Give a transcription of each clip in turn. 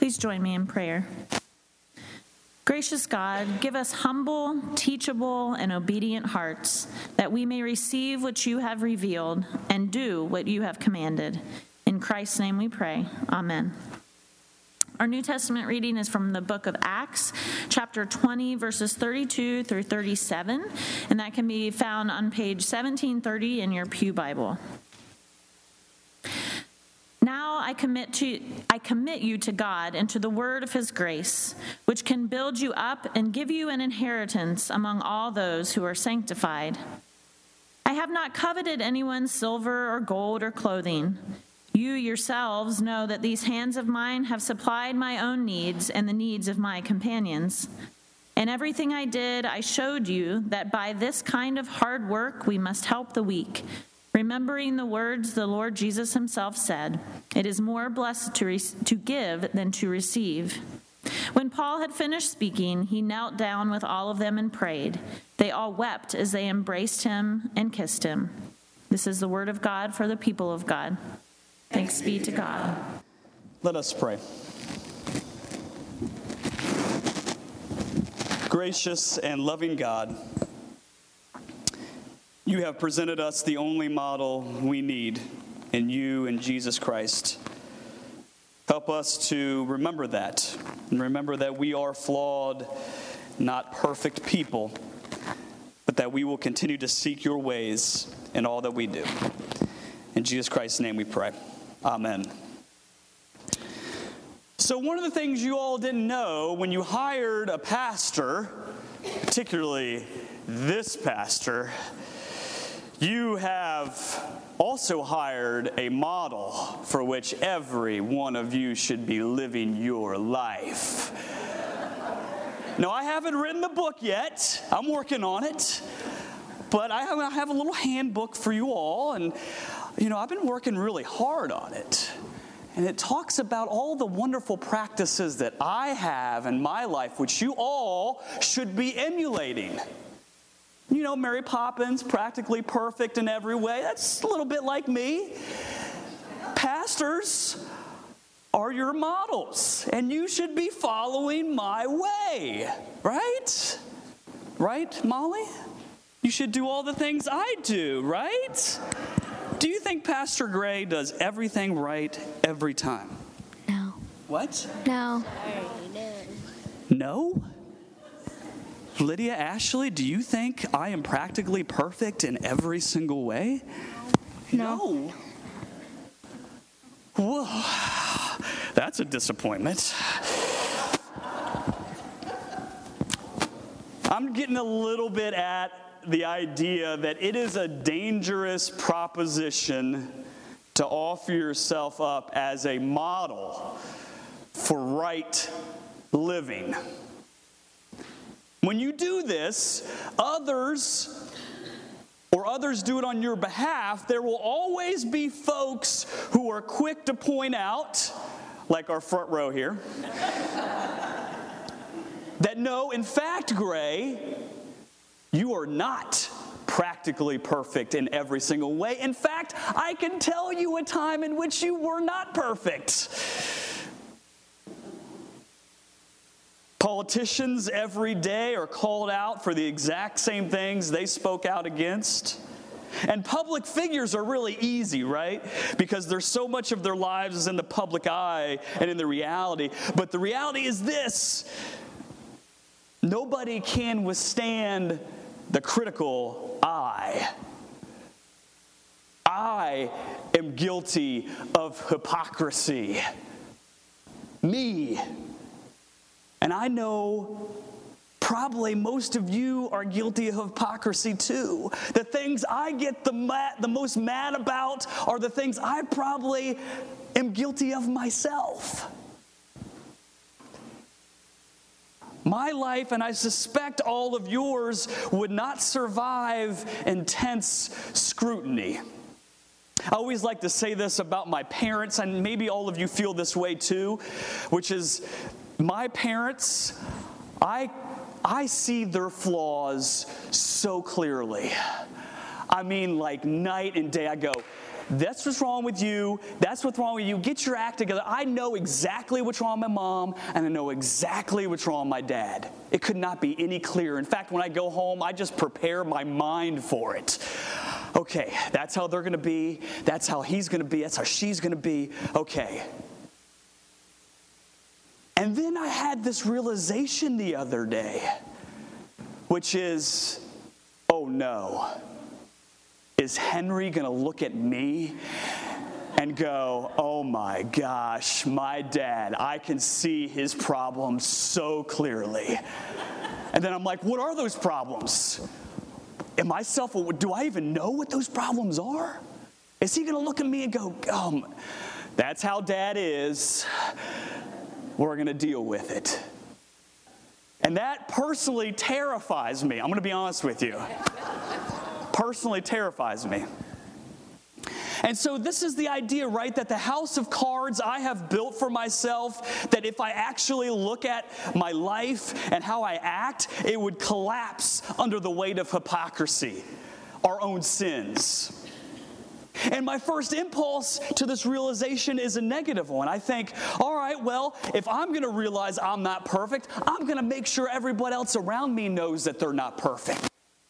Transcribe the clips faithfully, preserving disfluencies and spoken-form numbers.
Please join me in prayer. Gracious God, give us humble, teachable, and obedient hearts, that we may receive what you have revealed and do what you have commanded. In Christ's name we pray. Amen. Our New Testament reading is from the book of Acts, chapter twenty, verses thirty-two through thirty-seven, and that can be found on page seventeen thirty in your Pew Bible. Now I commit to I commit you to God and to the word of his grace, which can build you up and give you an inheritance among all those who are sanctified. I have not coveted anyone's silver or gold or clothing. You yourselves know that these hands of mine have supplied my own needs and the needs of my companions. In everything I did, I showed you that by this kind of hard work we must help the weak, remembering the words the Lord Jesus himself said, "It is more blessed to, re- to give than to receive." When Paul had finished speaking, he knelt down with all of them and prayed. They all wept as they embraced him and kissed him. This is the word of God for the people of God. Thanks be to God. Let us pray. Gracious and loving God, you have presented us the only model we need in you and Jesus Christ. Help us to remember that, and remember that we are flawed, not perfect people, but that we will continue to seek your ways in all that we do. In Jesus Christ's name we pray. Amen. So one of the things you all didn't know when you hired a pastor, particularly this pastor, you have also hired a model for which every one of you should be living your life. Now, I haven't written the book yet. I'm working on it. But I have, I have a little handbook for you all, and, you know, I've been working really hard on it. And it talks about all the wonderful practices that I have in my life, which you all should be emulating. You know, Mary Poppins, practically perfect in every way. That's a little bit like me. Pastors are your models, and you should be following my way, right? Right, Molly? You should do all the things I do, right? Do you think Pastor Gray does everything right every time? No. What? No. No? Lydia, Ashley, do you think I am practically perfect in every single way? No. No. Whoa. That's a disappointment. I'm getting a little bit at the idea that it is a dangerous proposition to offer yourself up as a model for right living. When you do this, others, or others do it on your behalf, there will always be folks who are quick to point out, like our front row here, that no, in fact, Gray, you are not practically perfect in every single way. In fact, I can tell you a time in which you were not perfect. Politicians every day are called out for the exact same things they spoke out against. And public figures are really easy, right? Because there's so much of their lives is in the public eye and in the reality. But the reality is this: nobody can withstand the critical eye. I am guilty of hypocrisy. Me. And I know probably most of you are guilty of hypocrisy too. The things I get the, mad, the most mad about are the things I probably am guilty of myself. My life, and I suspect all of yours, would not survive intense scrutiny. I always like to say this about my parents, and maybe all of you feel this way too, which is my parents, I, I see their flaws so clearly. I mean, like night and day. I go, That's what's wrong with you. That's what's wrong with you. Get your act together. I know exactly what's wrong with my mom, and I know exactly what's wrong with my dad. It could not be any clearer. In fact, when I go home, I just prepare my mind for it. Okay, that's how they're going to be. That's how he's going to be. That's how she's going to be. Okay. And then I had this realization the other day, which is, oh no, is Henry going to look at me and go, oh my gosh, my dad, I can see his problems so clearly. And then I'm like, what are those problems? Am I self, do I even know what those problems are? Is he going to look at me and go, um, that's how dad is. We're going to deal with it. And that personally terrifies me. I'm going to be honest with you. Personally terrifies me. And so this is the idea, right, that the house of cards I have built for myself, that if I actually look at my life and how I act, it would collapse under the weight of hypocrisy, our own sins. And my first impulse to this realization is a negative one. I think, all right, well, if I'm going to realize I'm not perfect, I'm going to make sure everybody else around me knows that they're not perfect.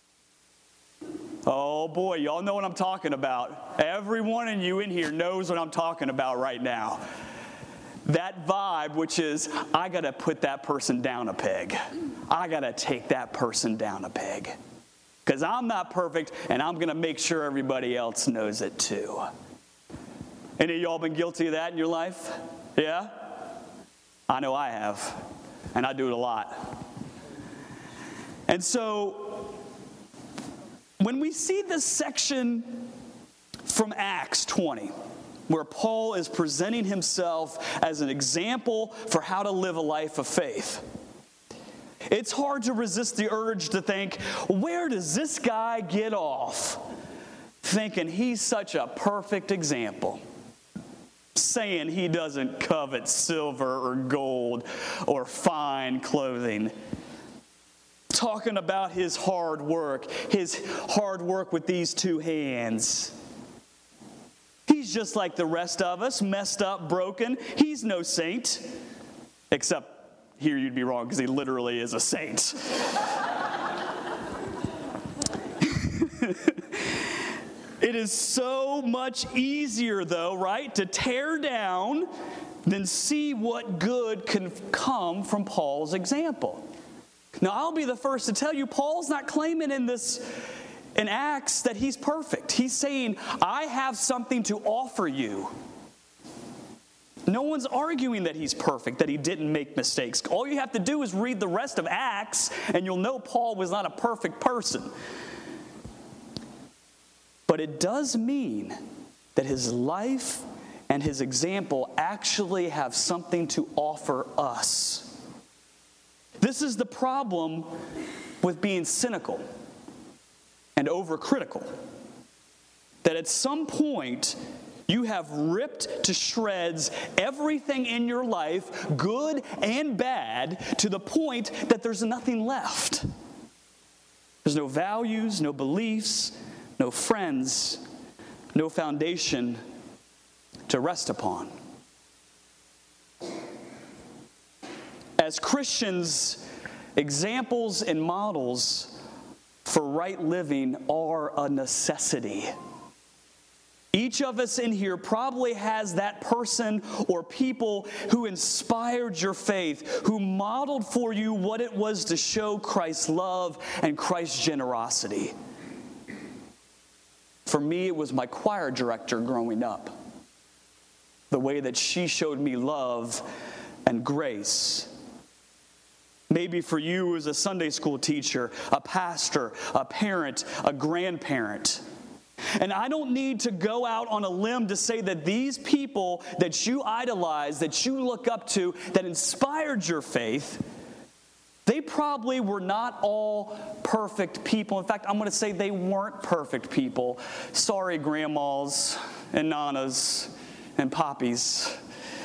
Oh boy, y'all know what I'm talking about. Every one of you in here knows what I'm talking about right now. That vibe, which is, I got to put that person down a peg. I got to take that person down a peg. Because I'm not perfect, and I'm going to make sure everybody else knows it too. Any of y'all been guilty of that in your life? Yeah? I know I have, and I do it a lot. And so, when we see this section from Acts twenty, where Paul is presenting himself as an example for how to live a life of faith, it's hard to resist the urge to think, where does this guy get off thinking he's such a perfect example? Saying he doesn't covet silver or gold or fine clothing. Talking about his hard work, his hard work with these two hands. He's just like the rest of us, messed up, broken. He's no saint, except here you'd be wrong because he literally is a saint. It is so much easier, though, right, to tear down than see what good can come from Paul's example. Now, I'll be the first to tell you, Paul's not claiming in this, in Acts, that he's perfect. He's saying, I have something to offer you. No one's arguing that he's perfect, that he didn't make mistakes. All you have to do is read the rest of Acts, and you'll know Paul was not a perfect person. But it does mean that his life and his example actually have something to offer us. This is the problem with being cynical and overcritical. That at some point, you have ripped to shreds everything in your life, good and bad, to the point that there's nothing left. There's no values, no beliefs, no friends, no foundation to rest upon. As Christians, examples and models for right living are a necessity. Each of us in here probably has that person or people who inspired your faith, who modeled for you what it was to show Christ's love and Christ's generosity. For me, it was my choir director growing up. The way that she showed me love and grace. Maybe for you as a Sunday school teacher, a pastor, a parent, a grandparent. And I don't need to go out on a limb to say that these people that you idolize, that you look up to, that inspired your faith, they probably were not all perfect people. In fact, I'm going to say they weren't perfect people. Sorry, grandmas and nanas and poppies.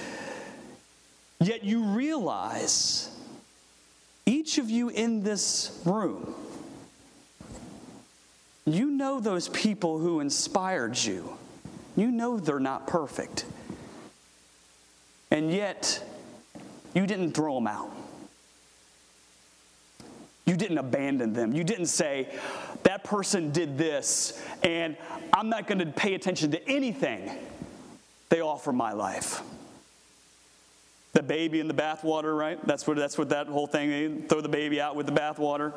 Yet you realize, each of you in this room, you know those people who inspired you. You know they're not perfect. And yet, you didn't throw them out. You didn't abandon them. You didn't say, that person did this, and I'm not going to pay attention to anything they offer my life. The baby in the bathwater, right? That's what, that's what that whole thing, they throw the baby out with the bathwater.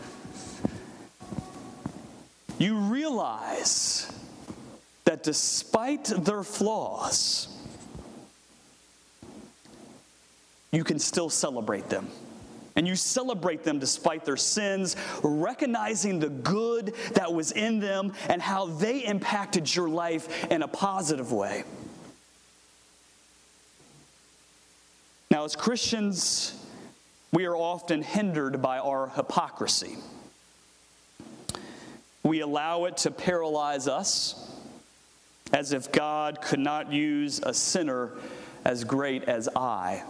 You realize that despite their flaws, you can still celebrate them. And you celebrate them despite their sins, recognizing the good that was in them and how they impacted your life in a positive way. Now, as Christians, we are often hindered by our hypocrisy. We allow it to paralyze us, as if God could not use a sinner as great as I.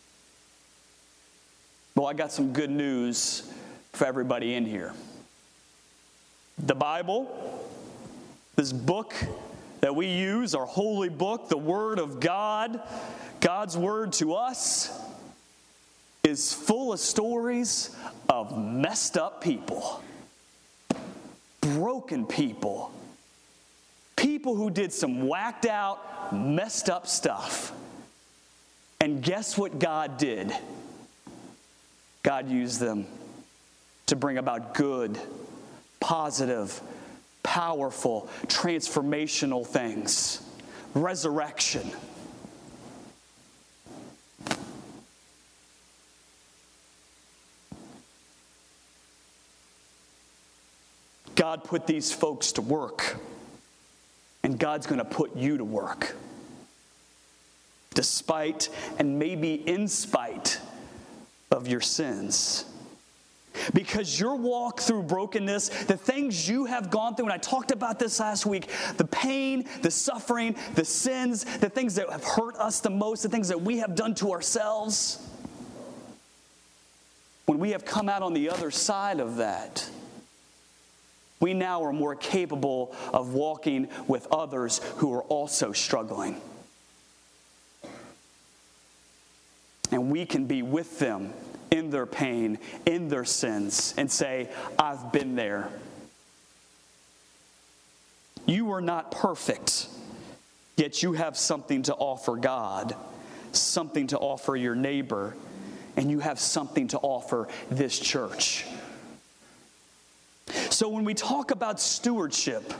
Well, I got some good news for everybody in here. The Bible, this book that we use, our holy book, the Word of God, God's Word to us, is full of stories of messed up people, broken people, people who did some whacked out, messed up stuff. And guess what God did? God used them to bring about good, positive, powerful, transformational things. Resurrection. God put these folks to work, and God's going to put you to work. Despite and maybe in spite of your sins. Because your walk through brokenness, the things you have gone through, and I talked about this last week, the pain, the suffering, the sins, the things that have hurt us the most, the things that we have done to ourselves, when we have come out on the other side of that, we now are more capable of walking with others who are also struggling. And we can be with them in their pain, in their sins, and say, I've been there. You are not perfect, yet you have something to offer God, something to offer your neighbor, and you have something to offer this church. So when we talk about stewardship,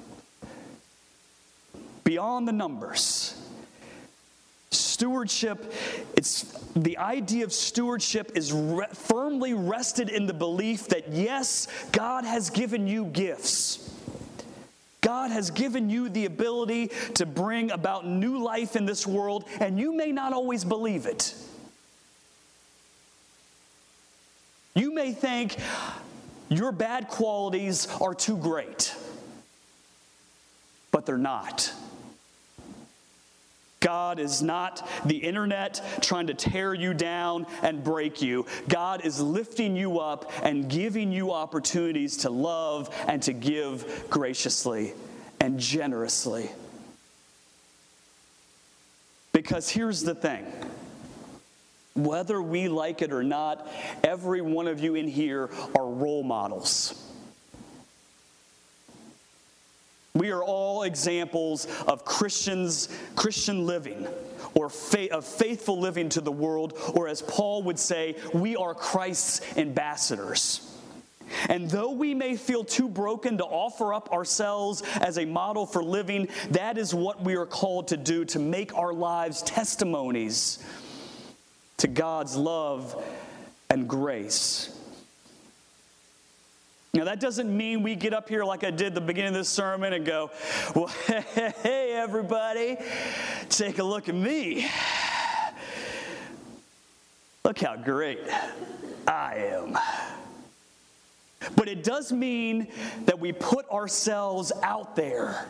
beyond the numbers, Stewardship, it's the idea of stewardship is re- firmly rested in the belief that yes, God has given you gifts. God has given you the ability to bring about new life in this world, and you may not always believe it. You may think your bad qualities are too great, but they're not. God is not the internet trying to tear you down and break you. God is lifting you up and giving you opportunities to love and to give graciously and generously. Because here's the thing. Whether we like it or not, every one of you in here are role models. We are all examples of Christians, Christian living, or fa- of faithful living to the world, or as Paul would say, we are Christ's ambassadors. And though we may feel too broken to offer up ourselves as a model for living, that is what we are called to do, to make our lives testimonies to God's love and grace. Now, that doesn't mean we get up here like I did at the beginning of this sermon and go, well, hey, everybody, take a look at me. Look how great I am. But it does mean that we put ourselves out there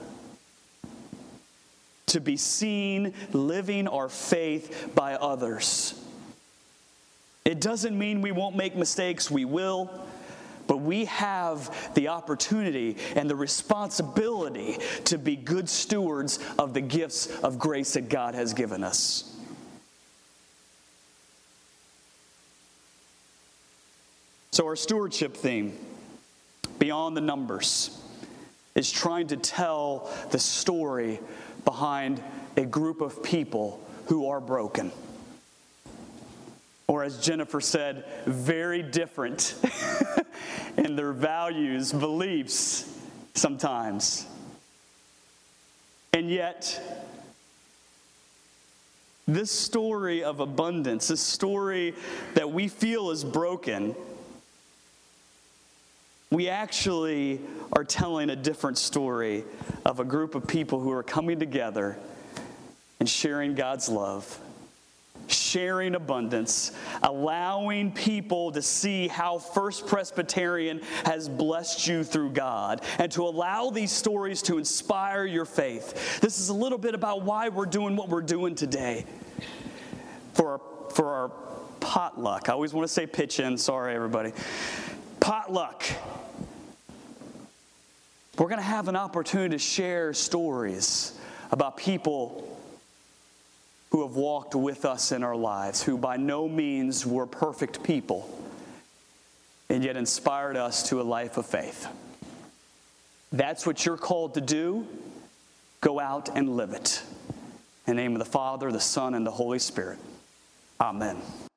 to be seen living our faith by others. It doesn't mean we won't make mistakes. We will. But we have the opportunity and the responsibility to be good stewards of the gifts of grace that God has given us. So our stewardship theme, Beyond the Numbers, is trying to tell the story behind a group of people who are broken. Or as Jennifer said, very different in their values, beliefs sometimes. And yet, this story of abundance, this story that we feel is broken, we actually are telling a different story of a group of people who are coming together and sharing God's love, sharing abundance, allowing people to see how First Presbyterian has blessed you through God, and to allow these stories to inspire your faith. This is a little bit about why we're doing what we're doing today. For our, for our potluck. I always want to say pitch in. Sorry, everybody. Potluck. We're going to have an opportunity to share stories about people who have walked with us in our lives, who by no means were perfect people, and yet inspired us to a life of faith. That's what you're called to do. Go out and live it. In the name of the Father, the Son, and the Holy Spirit. Amen.